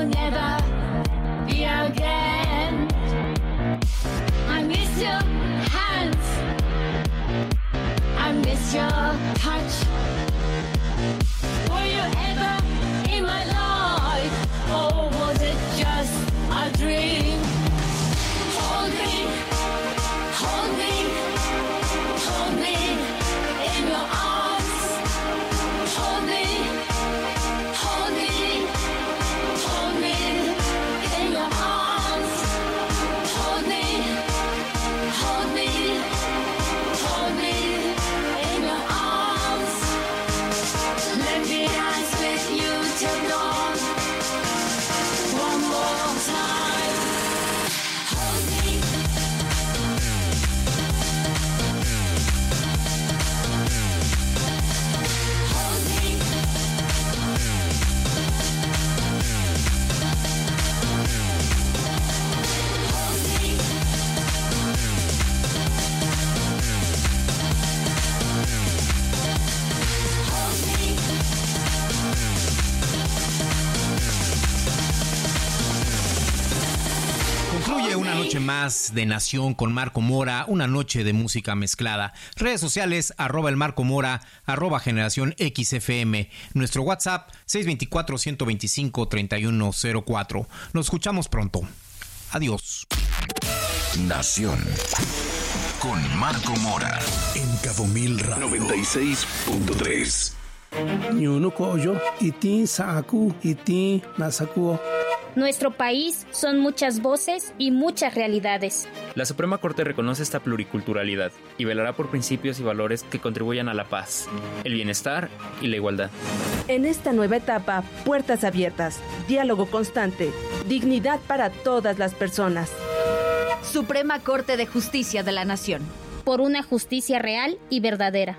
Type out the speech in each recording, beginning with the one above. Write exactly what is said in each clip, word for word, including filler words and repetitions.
will never be again. I miss your hands, I miss your touch. Were you ever in my life, or was it just a dream? Hold me, hold me, hold me in your arms. Hold me, hold me, hold me in your arms. Hold me, hold me, hold me in your arms. Let me dance with you till dawn. One more time. Hold me. Hold me. Hold me. Hold me. Concluye una noche más de Nación con Marco Mora, una noche de música mezclada. Redes sociales, arroba el Marco Mora, arroba Generación X F M. Nuestro WhatsApp, seis dos cuatro, uno dos cinco, tres uno cero cuatro. Nos escuchamos pronto. Adiós. Nación con Marco Mora en Cabo Mil Radio noventa y seis punto tres. Ñunucoyo, iti saku, iti nasakuo. Nuestro país son muchas voces y muchas realidades. La Suprema Corte reconoce esta pluriculturalidad y velará por principios y valores que contribuyan a la paz, el bienestar y la igualdad. En esta nueva etapa, puertas abiertas, diálogo constante, dignidad para todas las personas. Suprema Corte de Justicia de la Nación. Por una justicia real y verdadera.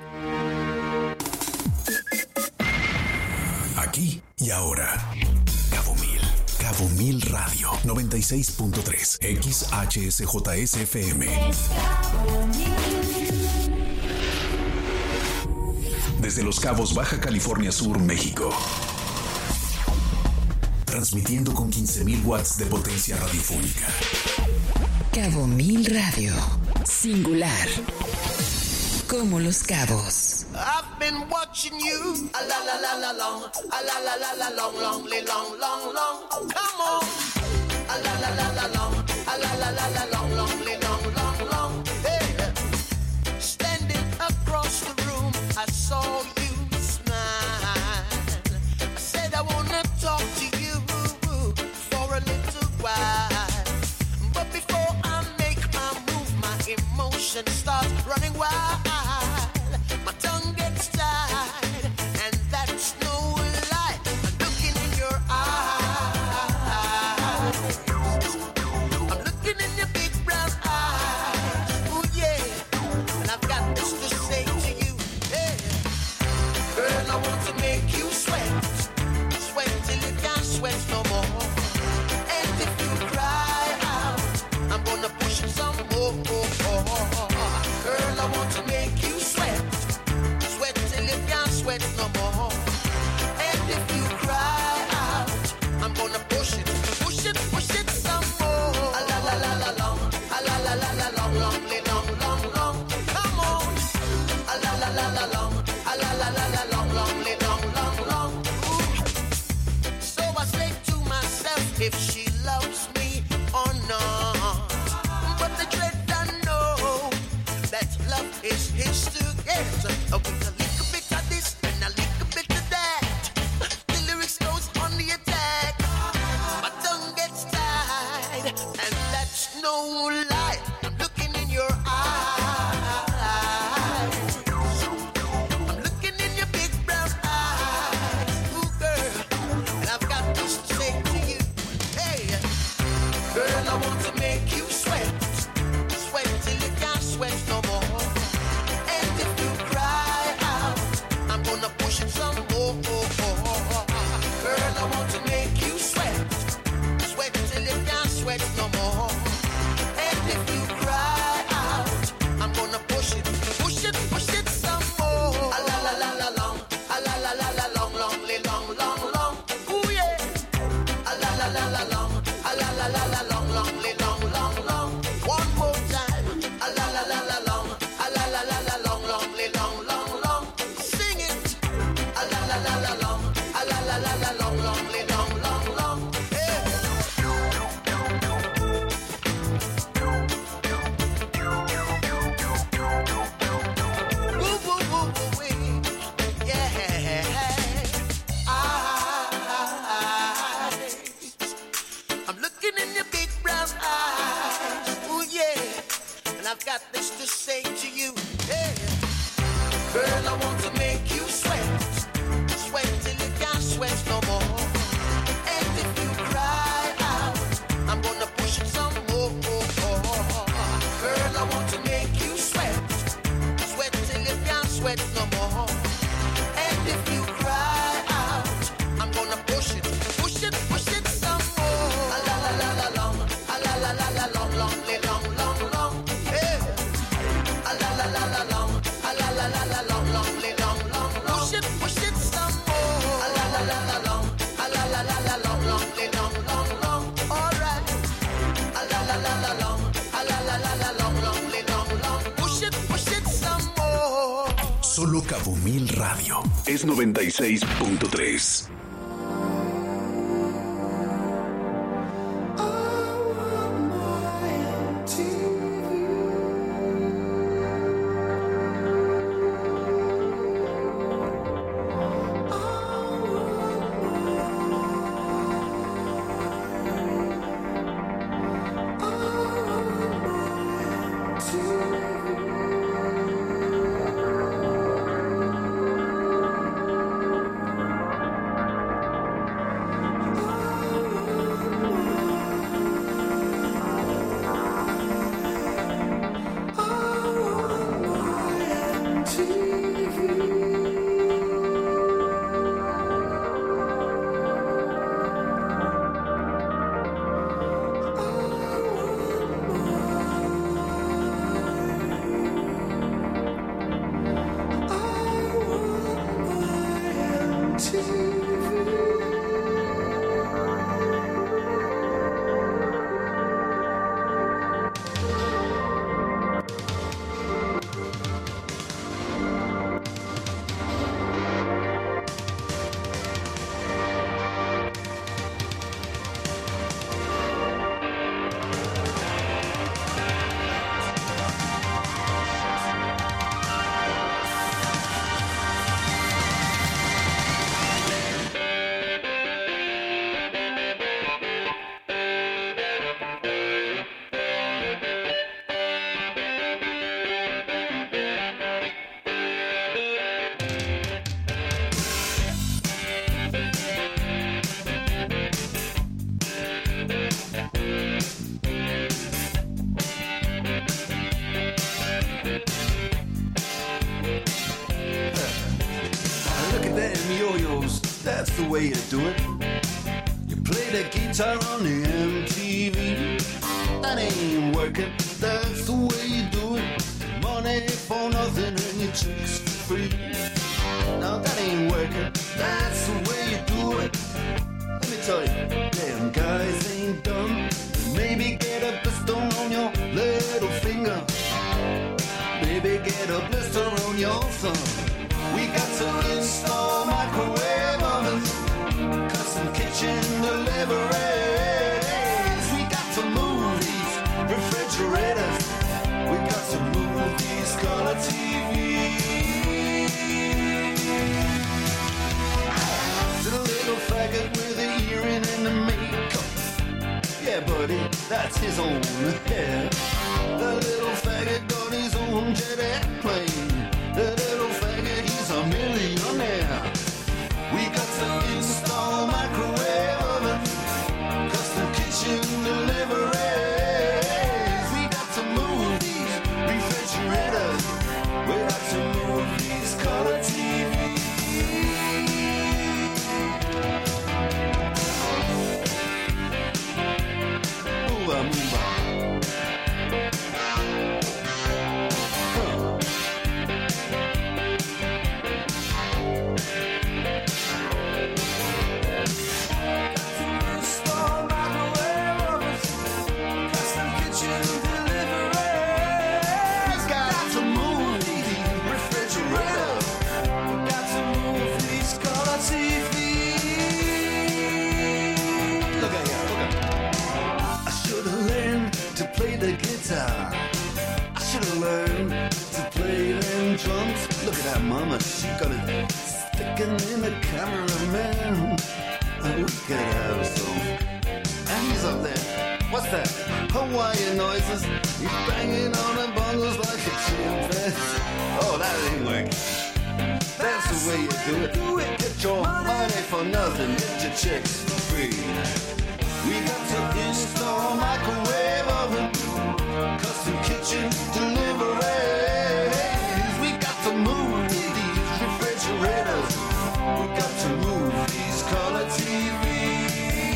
Aquí y ahora. Cabo Mil. Cabo Mil Radio noventa y seis punto tres. X H S J S F M. Desde Los Cabos, Baja California Sur, México. Transmitiendo con quince mil watts de potencia radiofónica. Cabo Mil Radio. Singular. Como Los Cabos. I've been watching you a la la la la long, a la la la la long, long, long, long, long. Come on, a la la la la long, a la la la la long, long, long, long, long. Hey, standing across the room, I saw you smile. I said I wanna talk to you for a little while, but before I make my move, my emotions start running wild. My tongue gets tied, and that's no lie. I'm looking in your eyes. I'm looking in your big brown eyes. Oh yeah, and I've got this to say to you. Hey, girl, I want to make you sweat, sweat till you can't sweat no more. And if you cry out, I'm gonna push it some more. Girl, I want to make you sweat, sweat till you can't sweat no more. And if you cry out, I'm gonna push it, push it, push it some more. A la la la la long, a la la la la long, long, long, long, long. Come on, a la la la la long, a la la la la long, long, long, long, long. Ooh. So I say to myself, if she loves me or not, but the dread I know that love is his to get. Uh, with a little bit of this and a little bit of that, the lyrics goes on the attack. My tongue gets tied, and that's no lie. I'm looking in your eyes. I'm looking in your big brown eyes. Ooh, girl, and I've got this to say to you. Hey, girl, I want to make you sweat, sweat till you can't sweat no more. And if you cry out, I'm gonna push it some more. Girl, I want to make you sweat, sweat till you can't sweat no more. And if you cry out, I'm gonna push it, push it, push it some more. A la la la la long, a la la la la long, long, long, long, long. Ooh yeah. A la la la Mil Radio es noventa y seis punto tres. That's the way you do it. You play the guitar on the M T V. That ain't working. That's the way you do it. Money for nothing and your chicks for free. Now that ain't working. That's the way you do it. Let me tell you, damn guys ain't dumb. Maybe get a blister on your little finger. Maybe get a blister on your thumb. We got to install microwave ovens, custom kitchen deliveries. We got to move these refrigerators. We got to move these color T Vs. To the little faggot with the earring and the makeup. Yeah, buddy, that's his own hair. The little faggot got his own jet airplane. The little faggot, he's a millionaire. We got to install microwave oven, custom kitchen deliveries. We got to move these refrigerators. We got to move these color T Vs. Move on, move on. I should have learned to play them drums. Look at that mama, she got it sticking in the cameraman. Oh, we could have some. And he's up there. What's that? Hawaiian noises. He's banging on the bongos like a chimpanzee. Oh, that ain't working. That's the way you do it. Get your money for nothing. Get your chicks for free. We got to install microwave oven, custom kitchen deliveries. We got to move these refrigerators. We got to move these color T Vs.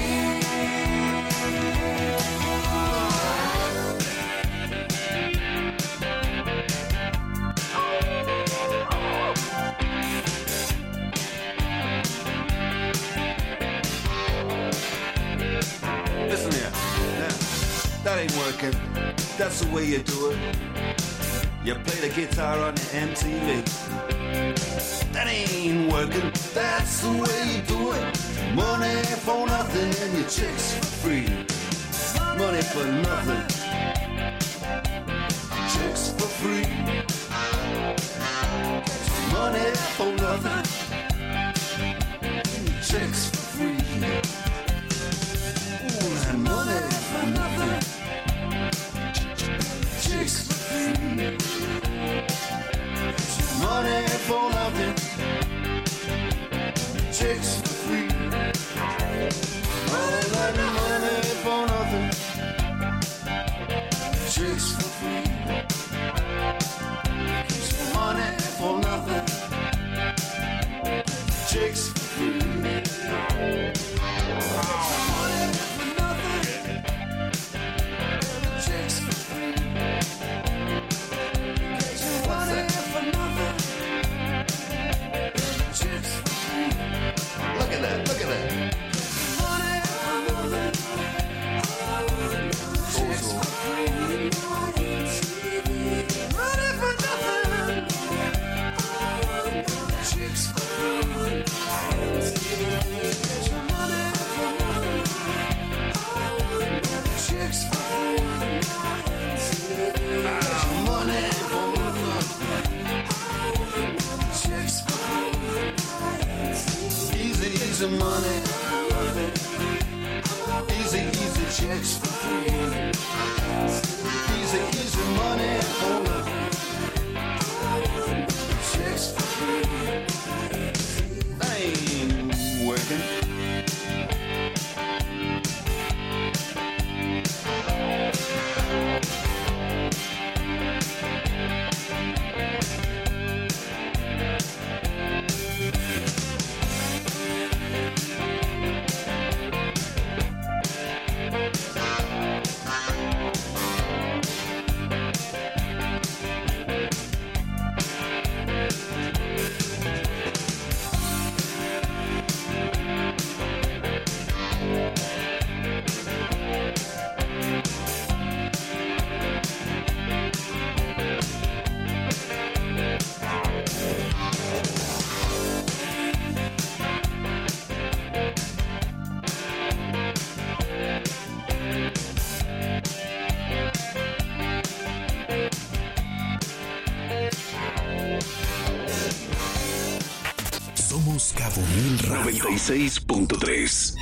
Listen here, now, that ain't working. That's the way you do it. You play the guitar on the M T V. That ain't working, that's the way you do it. Money for nothing and your chicks for free. Money for nothing, chicks for free. Money for nothing, chicks for free. Ooh, that money for nothing, chicks for free. Money for nothing, chicks for free. All that money for nothing, chicks for free. Money for nothing, chicks for free. Money for nothing, chicks for free. Money for nothing, chicks for free. Look at that, look at that. Money for nothing, chicks for free. Money for nothing, chicks for free. Money for nothing, chicks for free. Money for nothing, chicks for free. Easy, easy money, easy, easy chicks for free. Easy, easy money for nothing, chicks for free. That ain't working. Somos Cabo Mil Radio noventa y seis punto tres.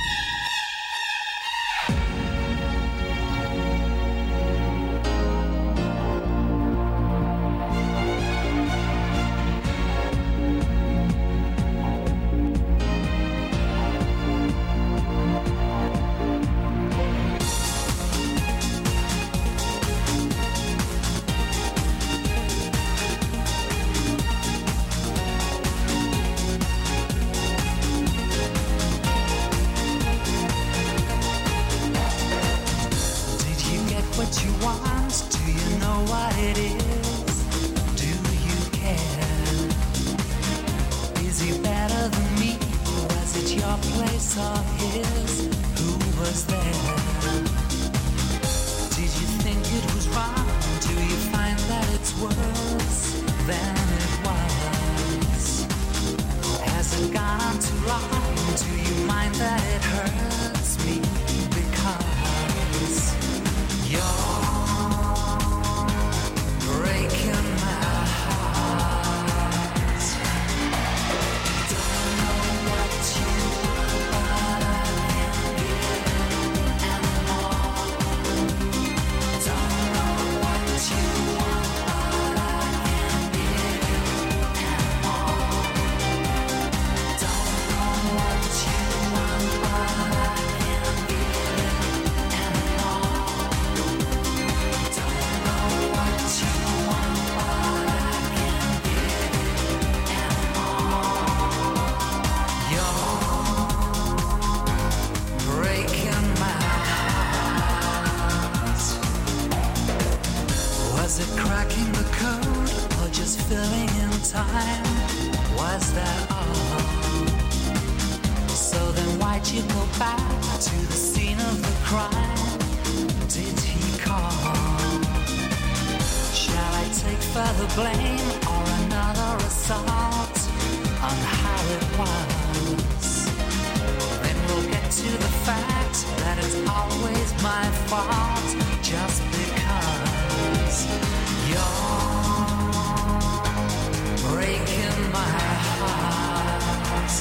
Take further blame or another assault on how it was. Then we'll get to the fact that it's always my fault, just because you're breaking my heart.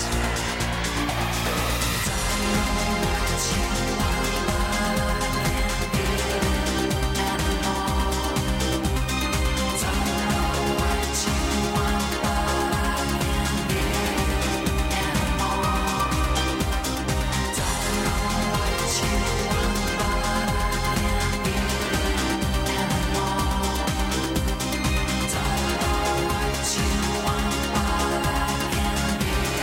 Don't know what you want, but I can't get it anymore. Don't know what you want, but I can't get it anymore. Don't know what you want, but I can't get it anymore. Don't know what you want, but I can't get it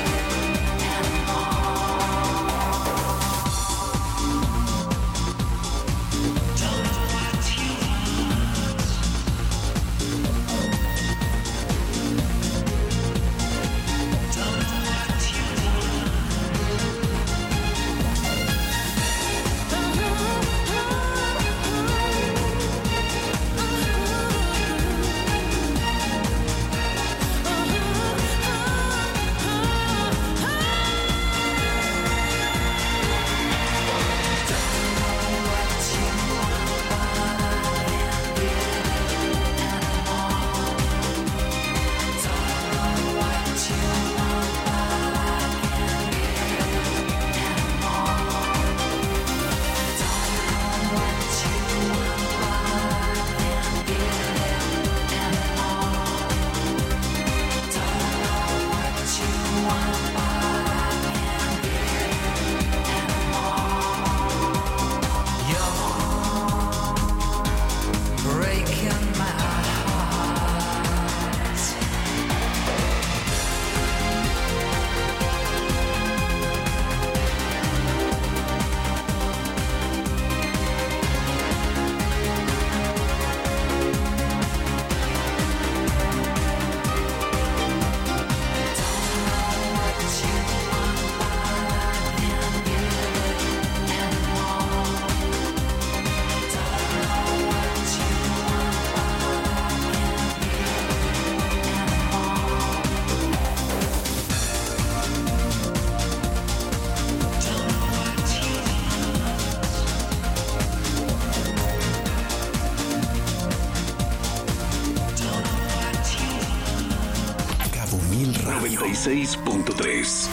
noventa y seis punto tres.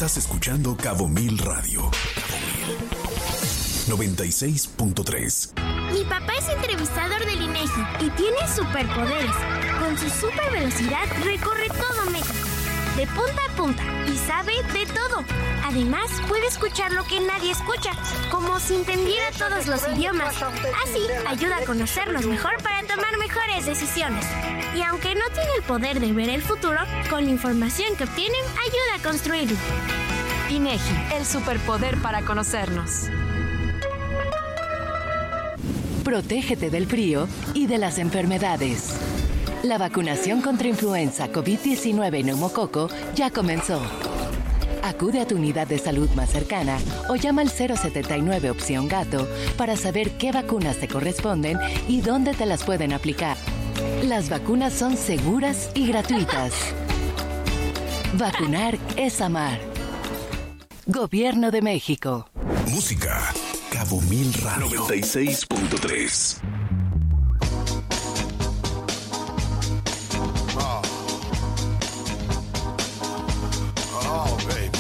Estás escuchando Cabo Mil Radio. Cabo Mil noventa y seis punto tres. Mi papá es entrevistador del INEGI y tiene superpoderes. Con su super velocidad recorre todo México, de punta a punta, y sabe de todo. Además, puede escuchar lo que nadie escucha, como si entendiera todos los idiomas. Así, ayuda a conocernos mejor para tomar mejores decisiones. Y aunque no tiene el poder de ver el futuro, con la información que obtiene, ayuda a construirlo. INEGI, el superpoder para conocernos. Protégete del frío y de las enfermedades. La vacunación contra influenza, COVID diecinueve y neumococo ya comenzó. Acude a tu unidad de salud más cercana o llama al cero setenta y nueve opción gato para saber qué vacunas te corresponden y dónde te las pueden aplicar. Las vacunas son seguras y gratuitas. Vacunar es amar. Gobierno de México. Música. Cabo Mil Radio noventa y seis punto tres. Oh. Oh, baby.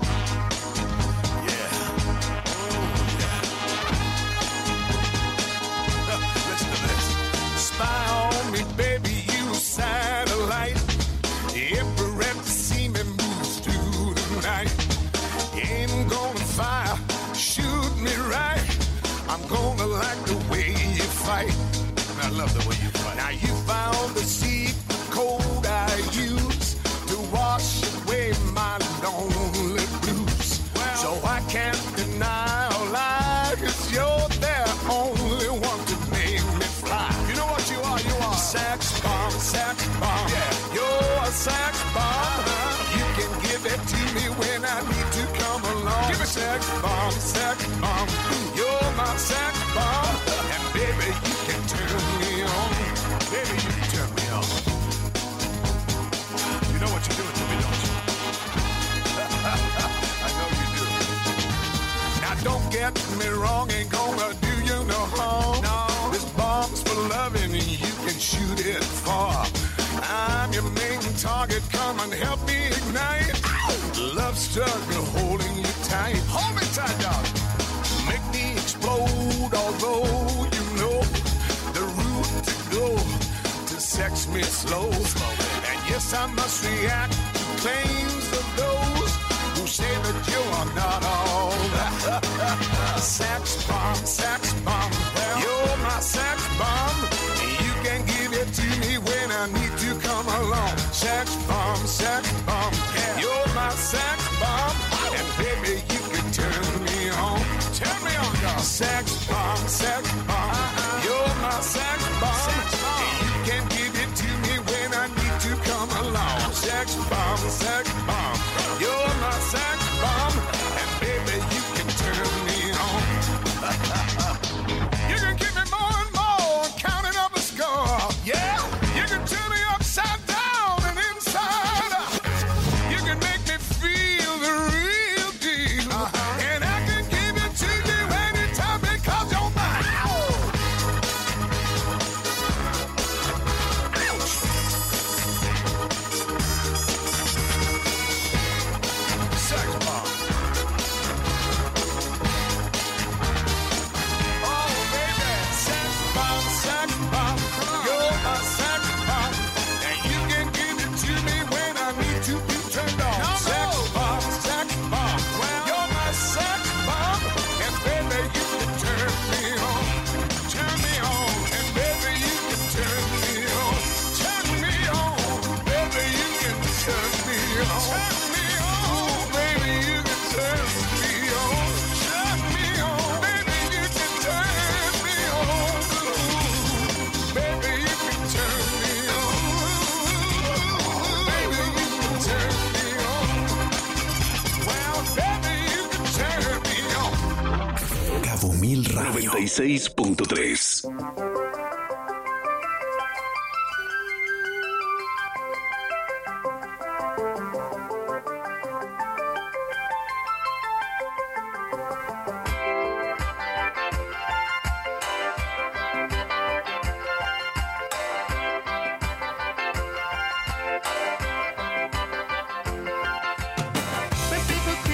Yeah. Oh, yeah. Listen to this. Spy on me, baby, you satellite. Every rep see me moves through the night. Ain't gonna fire. Shoot me right. I'm gonna like the way you fight. I love the way you fight. Now you found the secret code I use to wash away my lonely blues. Well, so I can't deny or lie, 'cause you're the only one to make me fly. You know what you are? You are sex bomb, sex bomb. Yeah, you're a sex bomb. You can give it to me when I need to come along. Give me sex bomb, sex bomb. You're my sex bomb. And baby, you can turn me on. Baby, you can turn me on. You know what you're doing to me, don't you? I know you do. Now don't get me wrong, ain't gonna do you no harm. No. This bomb's for loving and you can shoot it far. I'm your main target, come and help me ignite. Love struggle holding you tight. Hold me tight, dog. Make me explode, although you know the route to go to sex me slow. And yes, I must react to claims of those who say that you are not all that. Sex bomb, sex bomb. You're my sex bomb. You can give it to me when I need to come along. Sex bomb, sex bomb. You're my sex bomb. And baby, you can turn me on. Turn me on, dog. Sex bomb, sex bomb. You're my sex bomb. You can give it to me when I need to come along. Sex bomb, sex bomb. You're my sex bomb. And baby, you can turn me on. You can give me more and more, counting up the score. Yeah, you can turn me upside down and inside out. You can make me feel the real deal. Uh-huh. And I can give it to you anytime because you're mine. Ouch. Sex bomb. Oh, baby. Sex bomb, sex bomb. You're my sex bomb. And you can give it to me when I need to be turned on. No, sex no. bomb, sex bomb. Well, you're my sex bomb. And baby, you can turn me on. Turn me on. And baby, you can turn me on. Turn me on. Baby, you can turn me on. Turn me on. Baby, you can turn me on. Turn me on. Baby, you can turn me on. Baby, you can turn me on. Baby, you can turn me on. Well, baby, you can turn me on. Cabo Mil Radio noventa y seis punto tres. When people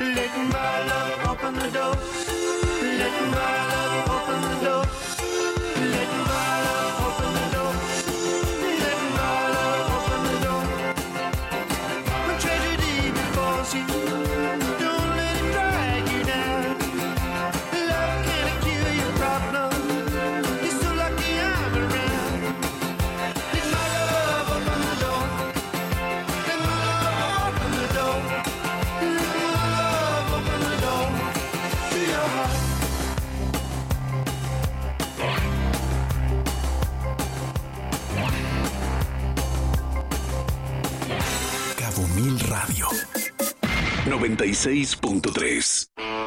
Let my love open the door. Let my love open the door. Let my love open the door. Let my love open the door. When tragedy befalls you, don't let it drag you down. Love can't cure your problem. You're so lucky I'm around. Let my love open the door. Let my love open the door. Let my love open the door to your heart. Cabo Mil Radio noventa y seis punto tres.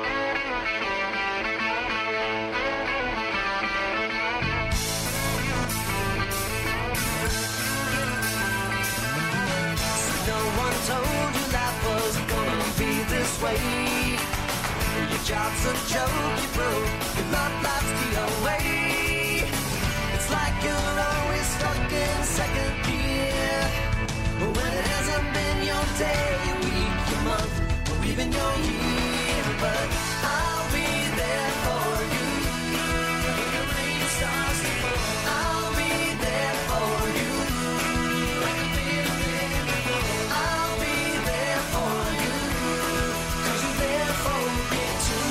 No one told you life was gonna be this way. Your job's a joke, you broke. Your love life's the away. It's like you're always stuck in second gear. When it hasn't been your day, your week, your month, or even your year. But I'll be there for you. When the rain starts to fall, I'll be there for you. Like I've been there before. I'll be there for you. 'Cause you're there for me too.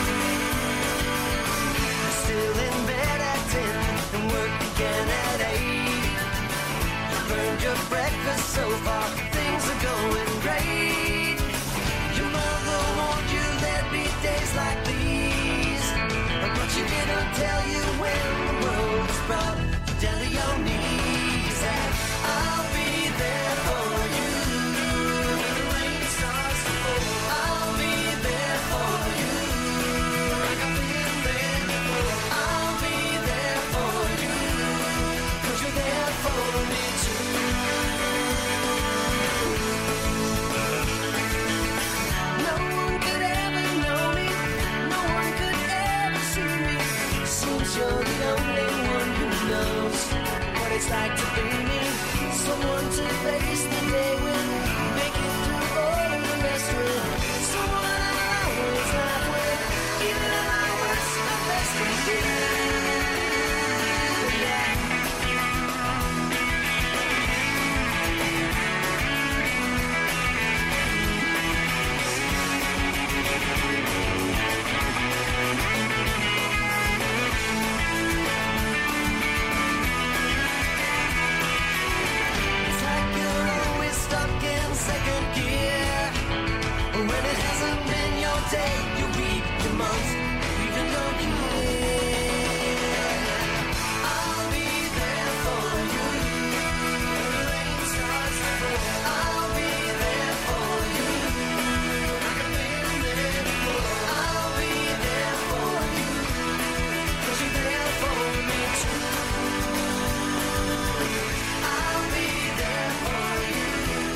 You're still in bed at ten and work again at eight. Burned your breakfast so far, things are going great. Your mother warned you there'd be days like these, but she didn't tell you when the world was brought down to your knees. And I'll be there for you when the rain starts to fall. I'll be there for you like I've been there before. I'll be there for you 'cause you're there for me too. No one could ever know me. No one could ever see me. Seems you're the only one who knows what it's like to be me. Someone to face the day with, make it through all the rest with. Someone I always laugh with, even at my worst, my best with you. Yeah. It's like you're always stuck in second gear. When it hasn't been your day, your week, your month, even your year. I'll be there for you. When the rain starts to fall, I'll be there for you. Like I've been there before. I'll be there for you. 'Cause you're there for me too. I'll be there for you.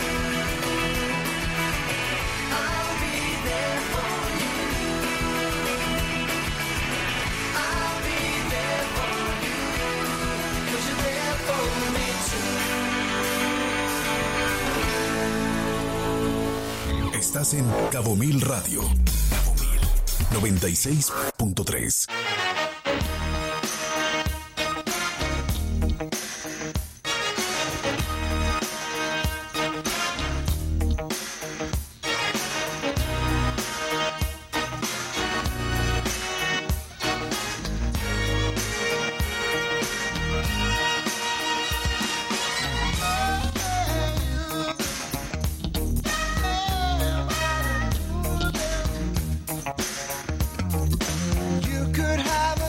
I'll be there for you. I'll be there for you. 'Cause you're there for me too. Estás en Cabo Mil Radio Cabo Mil noventa y seis punto tres. You could have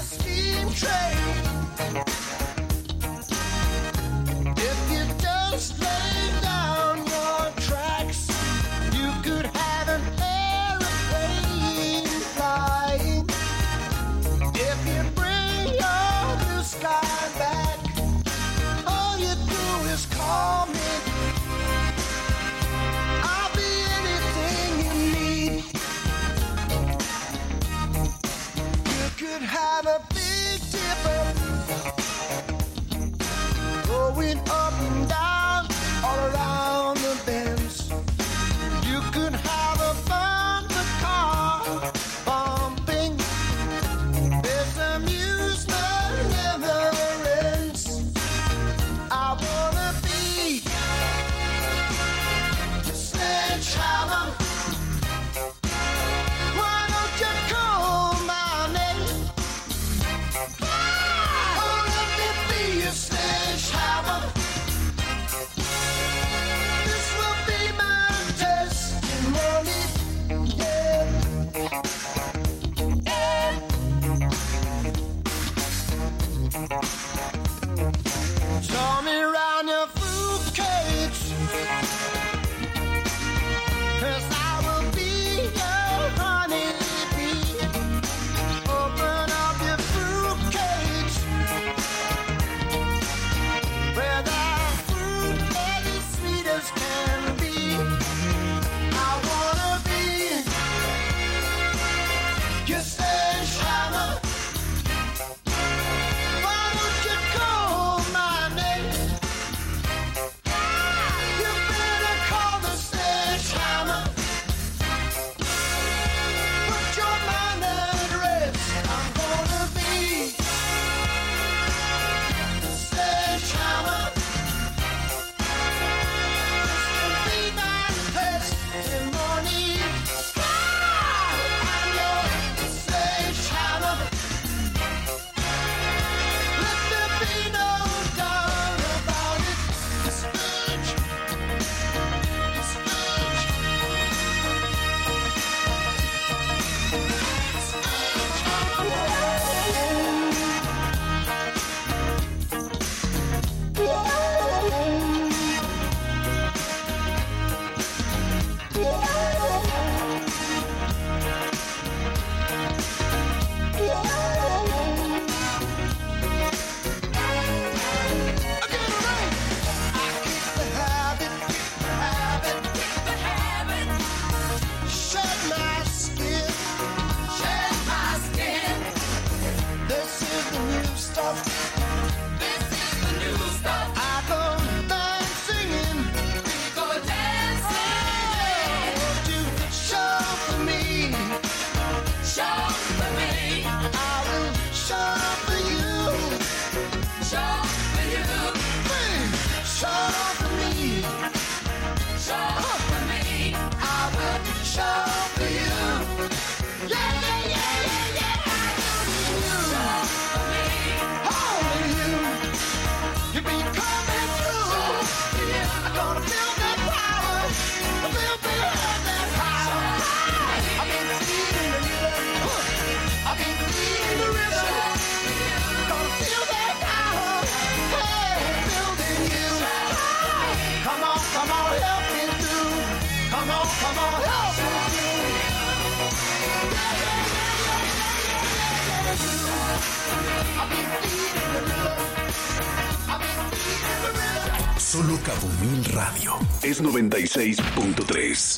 Solo Cabo Mil Radio. Es noventa y seis punto tres.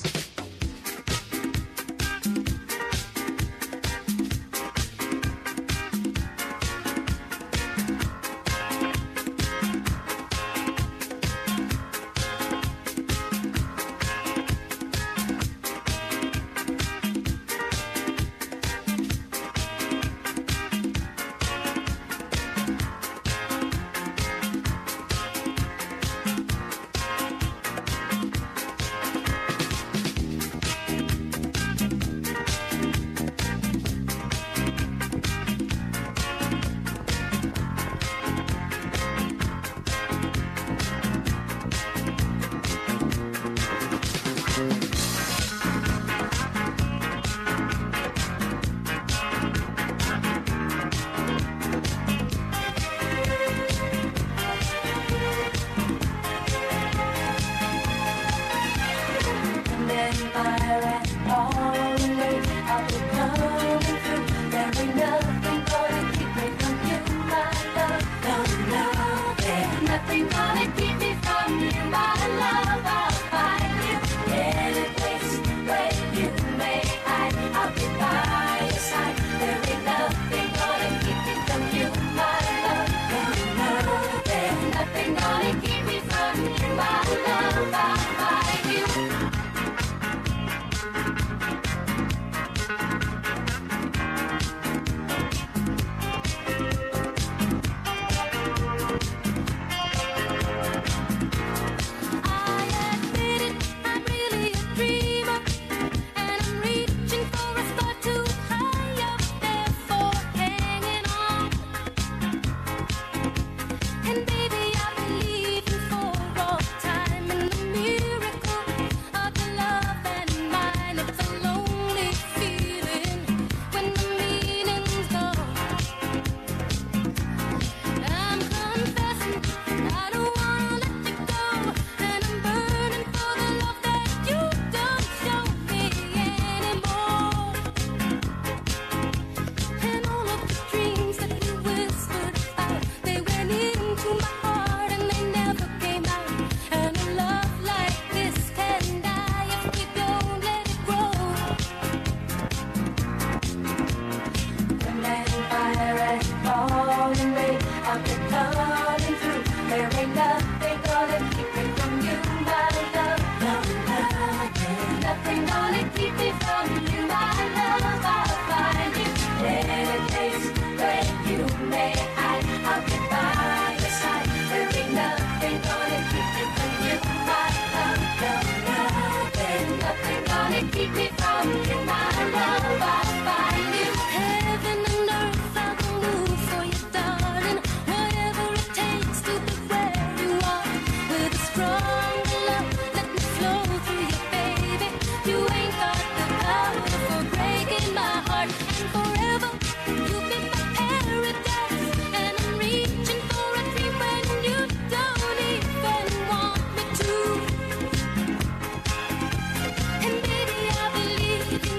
And baby, I believe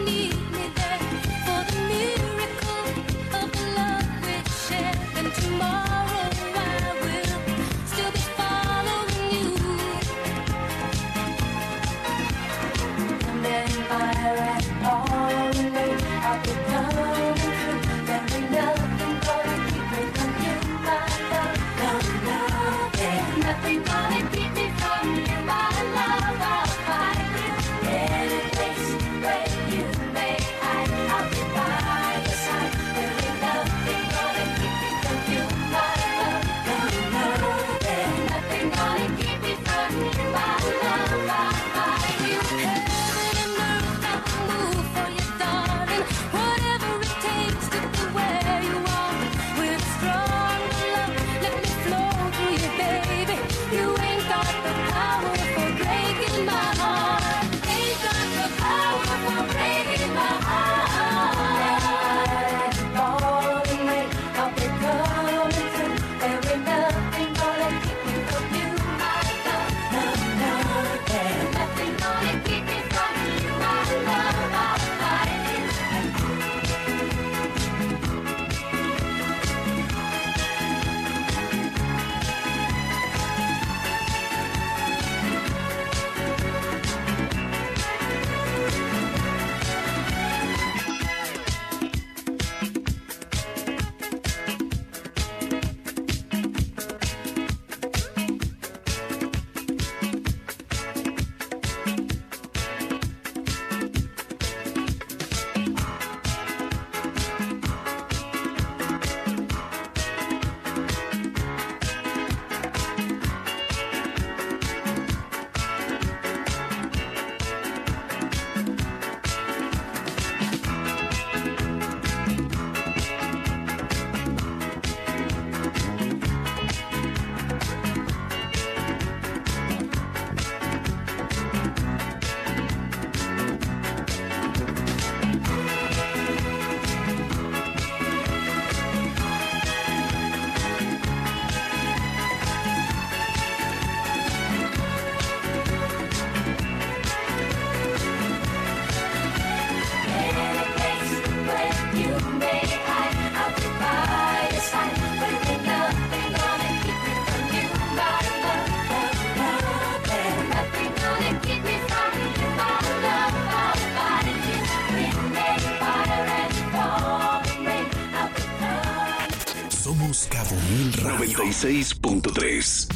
Somos Cabo Mil Radio noventa y seis punto tres.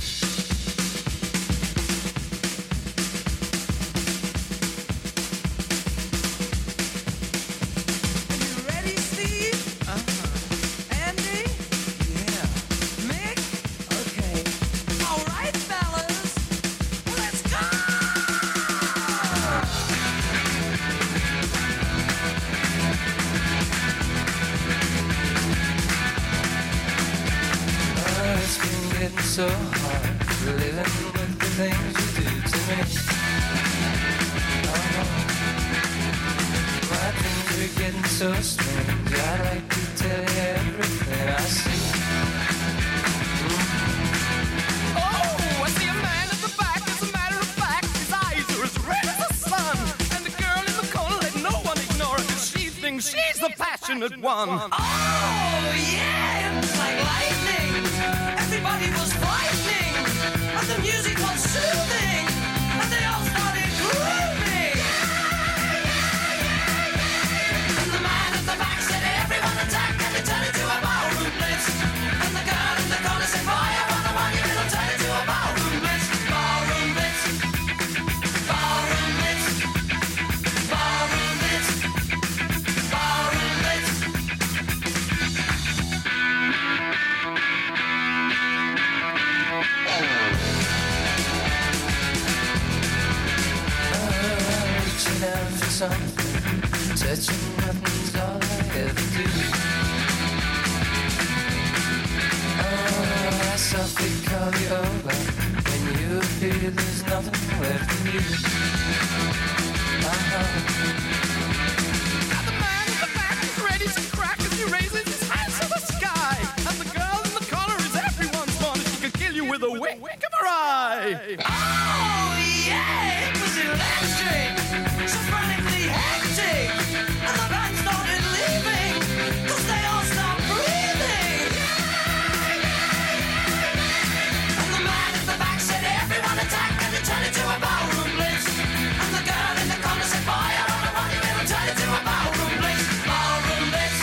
So hard living with the things you do to me. Oh, my things are getting so strange. I like to tell you everything I see. Mm. Oh, I see a man at the back. As a matter of fact, his eyes are as red as the sun. And the girl in the corner, let no one ignore her, 'cause she thinks she's the passionate one. Oh, yeah, it's like lightning. Everybody was frightening, and the music was soothing, and they all started grooving. And the man at the back said, everyone attack, and they turned into a ballroom blitz. And the girl in the corner said, fire on the one, it'll turn into a ballroom blitz. Ballroom blitz, ballroom blitz, ballroom blitz, ballroom blitz. Reaching out for something, touching nothing's all I ever do. Oh, I softly call you over. When you appear, there's nothing left for you. Uh-huh. Now the man in the back is ready to crack as he raises his hands to the sky. And the girl in the corner is everyone's fun. She could kill you with a wink of her eye. Oh, yeah, it was electric, so frantically hectic, and the band started leaving, 'cause they all stopped breathing. And the man at the back said, everyone attack, and it turned into a ballroom blitz. And the girl in the corner said, fire on the one, it'll turn into a ballroom blitz. Ballroom blitz.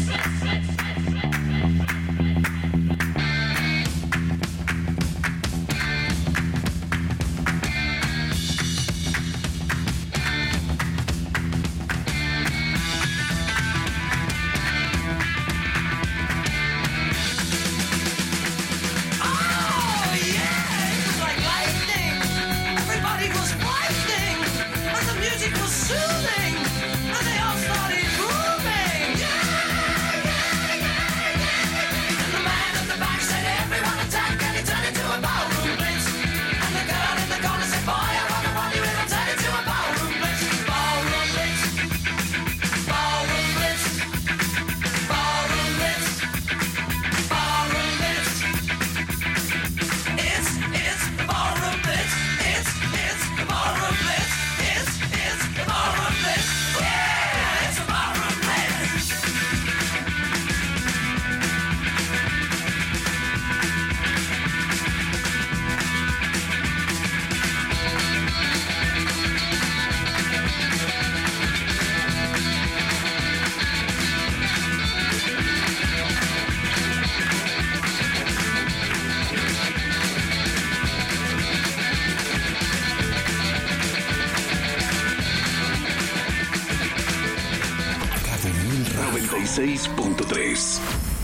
noventa y seis punto tres.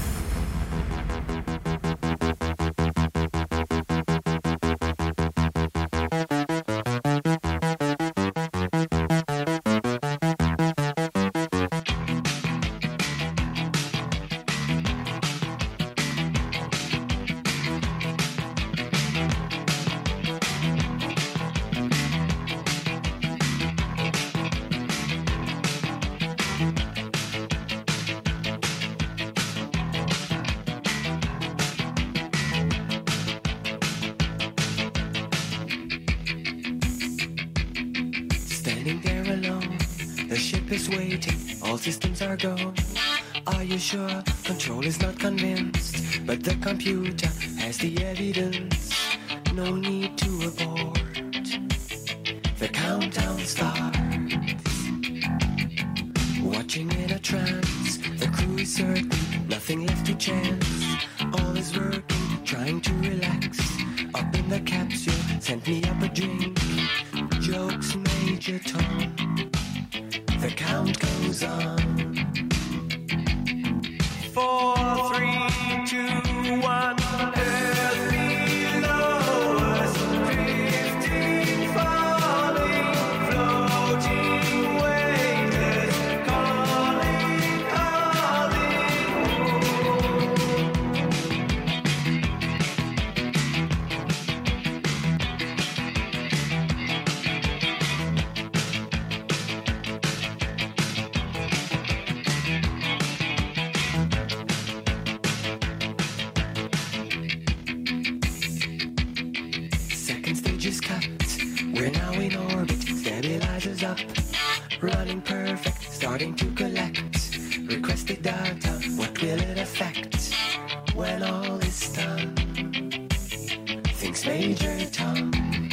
Systems are go. Are you sure? Control is not convinced, but the computer has the evidence. No need to abort. The countdown starts. Watching in a trance, the crew is certain, nothing left to chance. All was working, trying to relax. Up in the capsule, sent me up a drink. Jokes, Major Tom. The count goes on. Four, three, two, one. Earth below us, drifting, falling, floating, weightless, calling, we're now in orbit, stabilizers up, running perfect, starting to collect requested data. What will it affect when all is done? Thinks Major Tom.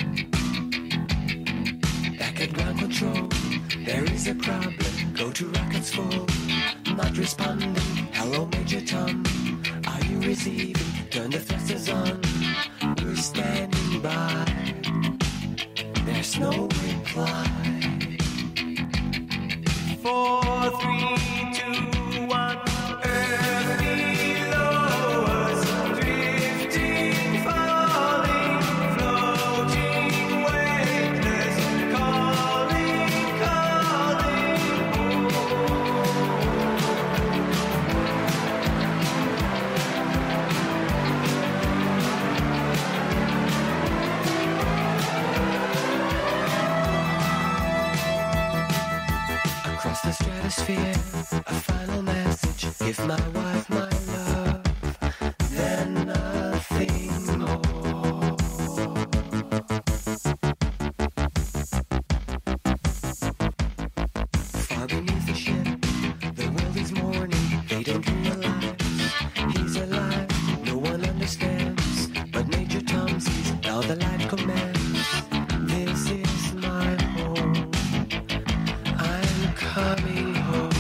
Back at ground control, there is a problem. Go to rockets full, not responding. Hello, Major Tom. Are you receiving? Turn the thrusters on. We're standing by. There's no reply. Four, three, two, one. Earth below us, drifting, falling, floating, weightless, calling, calling. Across the stratosphere, a final message. Give my wife my love, then nothing more. Far beneath the ship, the world is mourning. They don't realize he's alive. No one understands, but Major Tom sees how the light commands. This is my home. I'm coming home.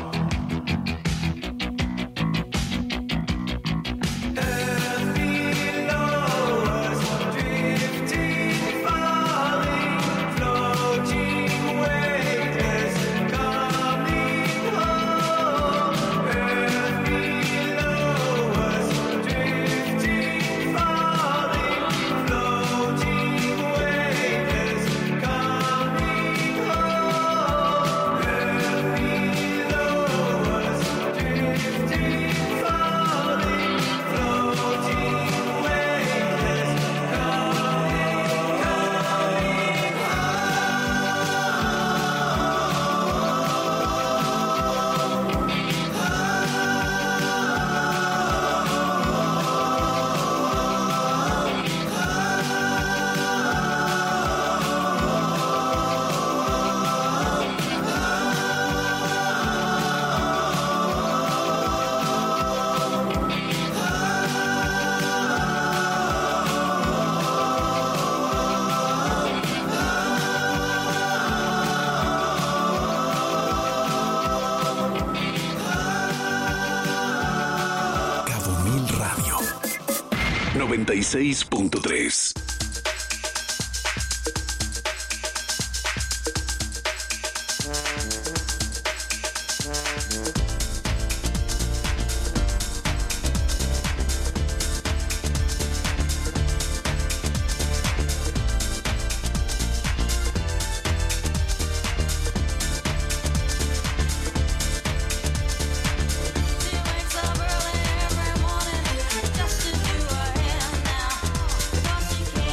Earth below us, drifting, falling, floating, weightless, coming home. Earth below us, drifting, falling, floating, weightless, coming home. Earth below us, drifting, falling, floating, weightless, Cabo Mil Radio noventa y seis punto tres. Wakes up early every morning, just to do her hair now.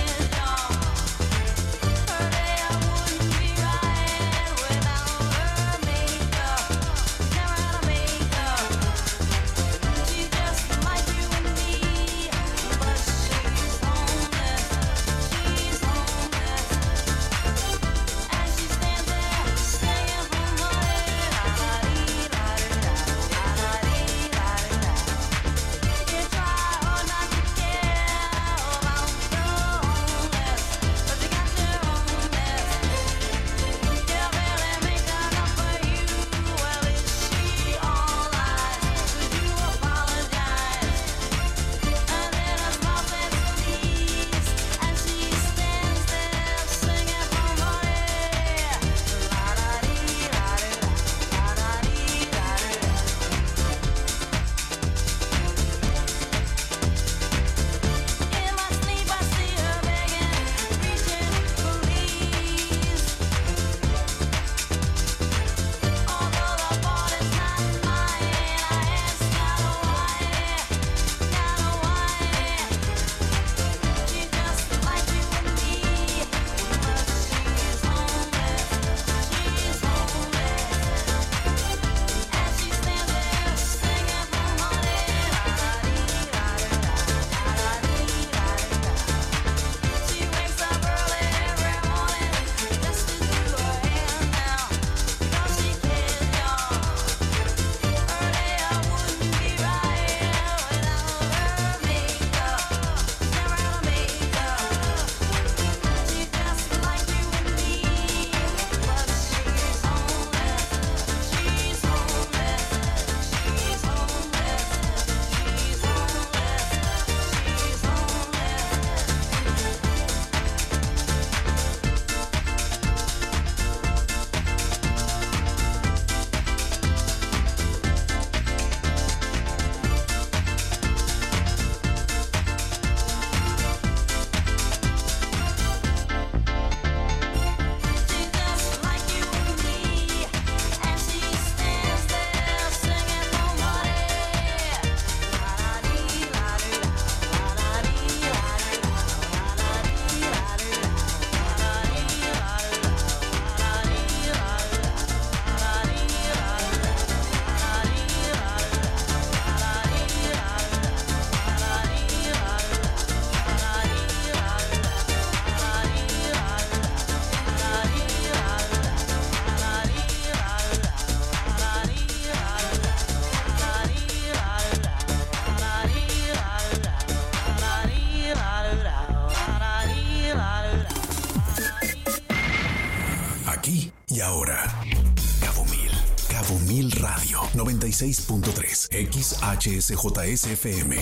Radio noventa y seis punto tres X H S J S F M.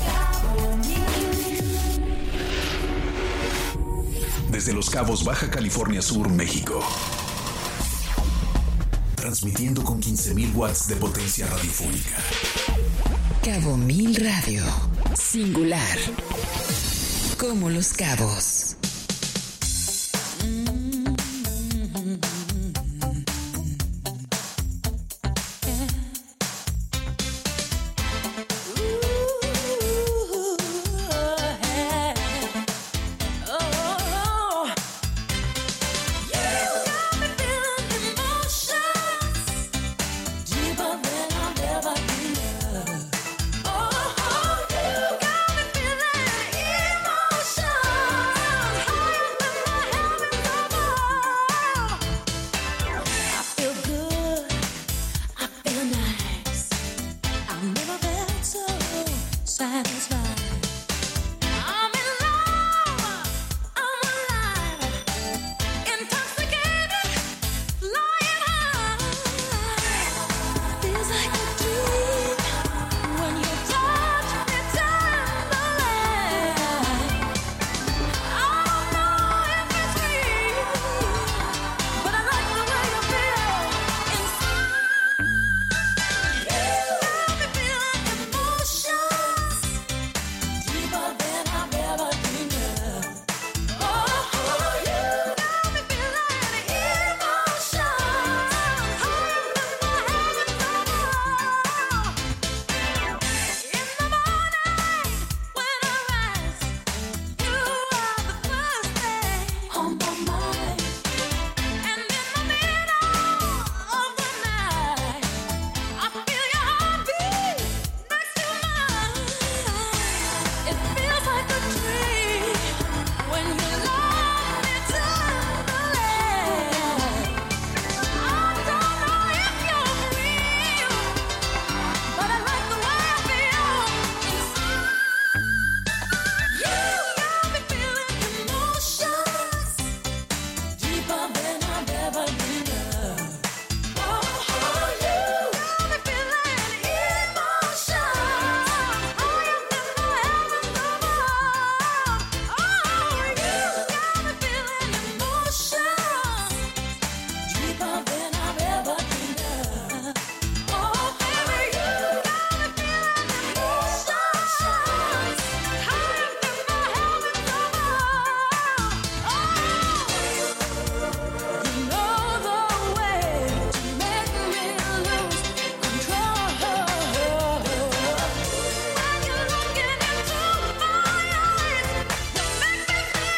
Desde Los Cabos, Baja California Sur, México. Transmitiendo con quince mil watts de potencia radiofónica. Cabo Mil Radio. Singular. Como Los Cabos.